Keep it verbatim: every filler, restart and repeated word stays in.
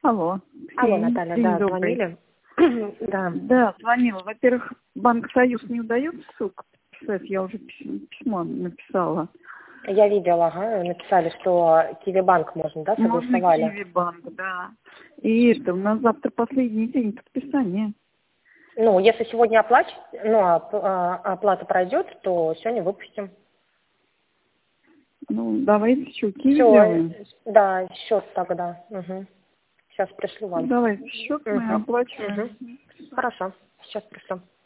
Алло. Алло, День, Наталья, день да, добрый. звонили? Да. Да, звонила. Во-первых, Банк Союз не удается ссылку писать, я уже пис- письмо написала. Я видела, ага, написали, что Киви-банк можно, да, Можно согласовали. Киви Банк, да. И это, у нас завтра последний день подписания. Ну, если сегодня оплач... ну, оп- а, оплата пройдет, то сегодня выпустим. Ну, давайте что, Киви Все, сделаем? да, счет тогда. Угу. Сейчас пришлю Ну, вам. давайте счет мы Угу. оплачиваем. Угу. Хорошо, сейчас пришлю.